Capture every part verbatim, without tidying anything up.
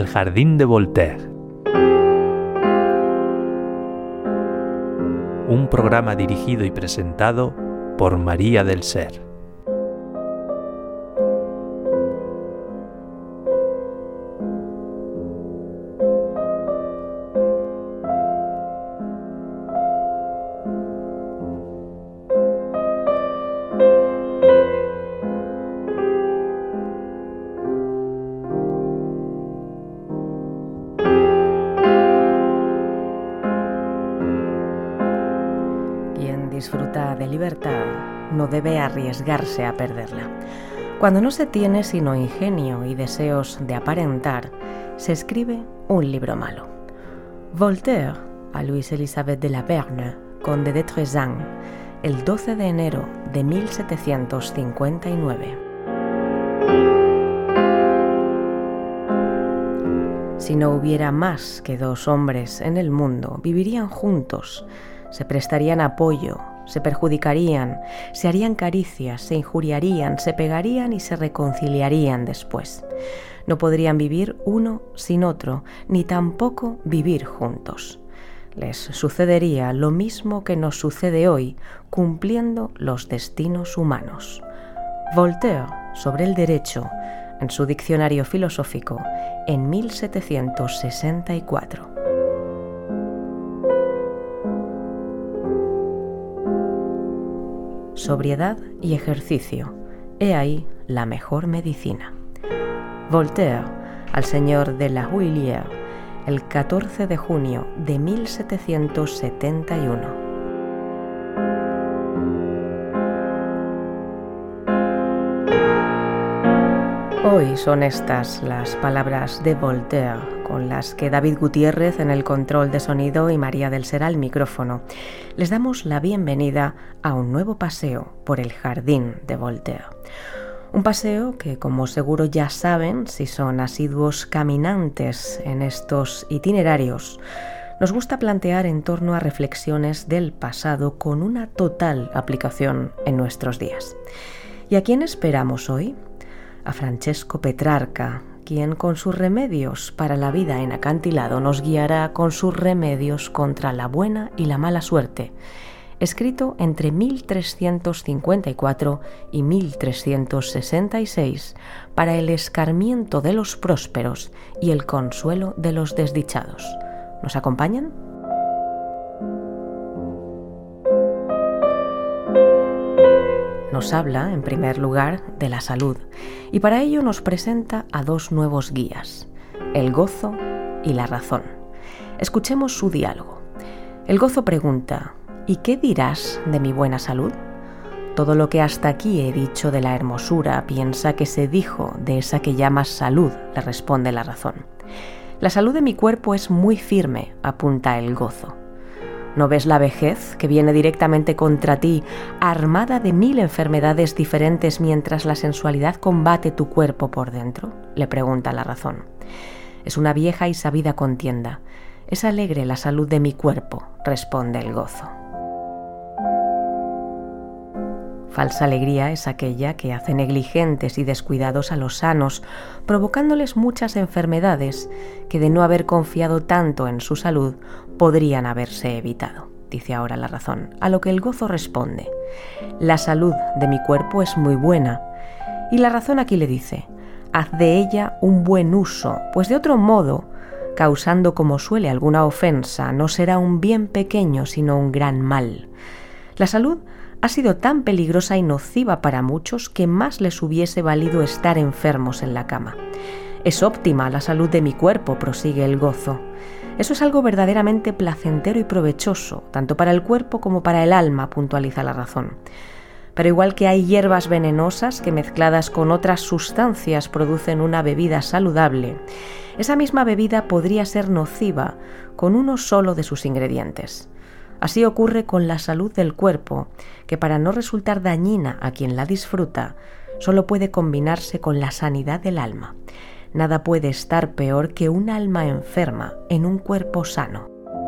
El jardín de Voltaire. Un programa dirigido y presentado por María del Ser. Disfruta de libertad, no debe arriesgarse a perderla. Cuando no se tiene sino ingenio y deseos de aparentar, se escribe un libro malo. Voltaire a Louise Elisabeth de la Vergne, conde de Trézan, el doce de enero de mil setecientos cincuenta y nueve. Si no hubiera más que dos hombres en el mundo, vivirían juntos, se prestarían apoyo, se perjudicarían, se harían caricias, se injuriarían, se pegarían y se reconciliarían después. No podrían vivir uno sin otro, ni tampoco vivir juntos. Les sucedería lo mismo que nos sucede hoy, cumpliendo los destinos humanos. Voltaire, sobre el derecho, en su diccionario filosófico, en mil setecientos sesenta y cuatro. Sobriedad y ejercicio, he ahí la mejor medicina. Voltaire, al señor de la Houillière, el catorce de junio de mil setecientos setenta y uno. Hoy son estas las palabras de Voltaire, con las que David Gutiérrez en el control de sonido y María del Ser al micrófono les damos la bienvenida a un nuevo paseo por el jardín de Voltaire. Un paseo que, como seguro ya saben si son asiduos caminantes en estos itinerarios, nos gusta plantear en torno a reflexiones del pasado con una total aplicación en nuestros días. ¿Y a quién esperamos hoy? A Francesco Petrarca, quien con sus remedios para la vida en acantilado nos guiará con sus remedios contra la buena y la mala suerte, escrito entre mil trescientos cincuenta y cuatro y mil trescientos sesenta y seis para el escarmiento de los prósperos y el consuelo de los desdichados. ¿Nos acompañan? Nos habla, en primer lugar, de la salud, y para ello nos presenta a dos nuevos guías, el gozo y la razón. Escuchemos su diálogo. El gozo pregunta: ¿y qué dirás de mi buena salud? Todo lo que hasta aquí he dicho de la hermosura piensa que se dijo de esa que llamas salud, le responde la razón. La salud de mi cuerpo es muy firme, apunta el gozo. ¿No ves la vejez que viene directamente contra ti, armada de mil enfermedades diferentes mientras la sensualidad combate tu cuerpo por dentro? Le pregunta la razón. Es una vieja y sabida contienda. Es alegre la salud de mi cuerpo, responde el gozo. Falsa alegría es aquella que hace negligentes y descuidados a los sanos, provocándoles muchas enfermedades que, de no haber confiado tanto en su salud, podrían haberse evitado, dice ahora la razón, a lo que el gozo responde: la salud de mi cuerpo es muy buena. Y la razón aquí le dice: haz de ella un buen uso, pues de otro modo, causando como suele alguna ofensa, no será un bien pequeño sino un gran mal. La salud ha sido tan peligrosa y nociva para muchos que más les hubiese valido estar enfermos en la cama. Es óptima la salud de mi cuerpo, prosigue el gozo. Eso es algo verdaderamente placentero y provechoso, tanto para el cuerpo como para el alma, puntualiza la razón. Pero igual que hay hierbas venenosas que mezcladas con otras sustancias producen una bebida saludable, esa misma bebida podría ser nociva con uno solo de sus ingredientes. Así ocurre con la salud del cuerpo, que para no resultar dañina a quien la disfruta, solo puede combinarse con la sanidad del alma. Nada puede estar peor que un alma enferma en un cuerpo sano.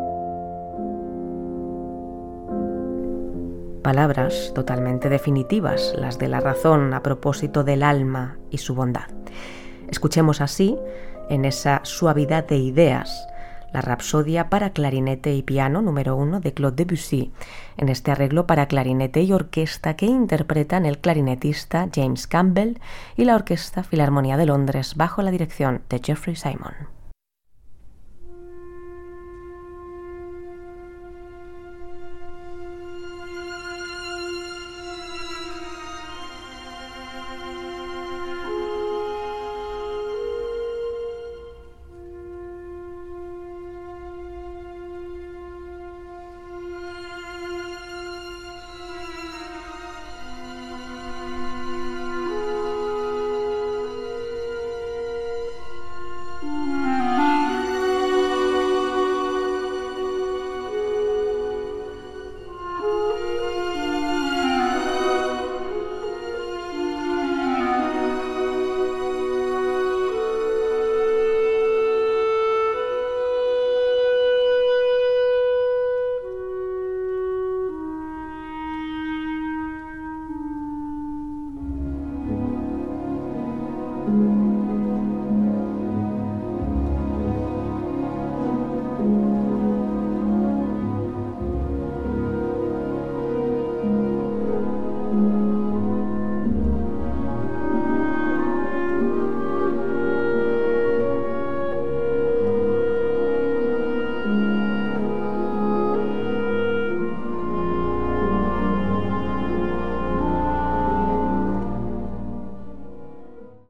Palabras totalmente definitivas, las de la razón a propósito del alma y su bondad. Escuchemos así en esa suavidad de ideas, la Rapsodia para clarinete y piano número uno de Claude Debussy, en este arreglo para clarinete y orquesta que interpretan el clarinetista James Campbell y la Orquesta Filarmonía de Londres bajo la dirección de Jeffrey Simon.